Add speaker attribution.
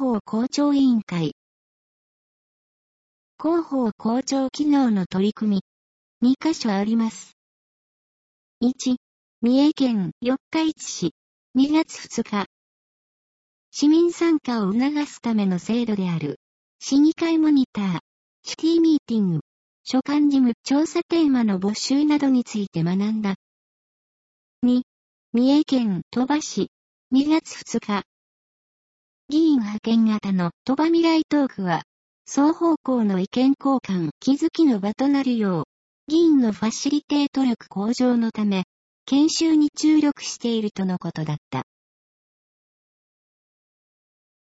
Speaker 1: 報校長委員会。広報校長機能の取り組み。2カ所あります。1、三重県四日市市。2月2日。市民参加を促すための制度である。市議会モニター、シティミーティング、所管事務調査テーマの募集などについて学んだ。2、三重県鳥羽市。2月2日。議員派遣型の鳥羽未来トークは、双方向の意見交換、気づきの場となるよう、議員のファシリテート力向上のため、研修に注力しているとのことだった。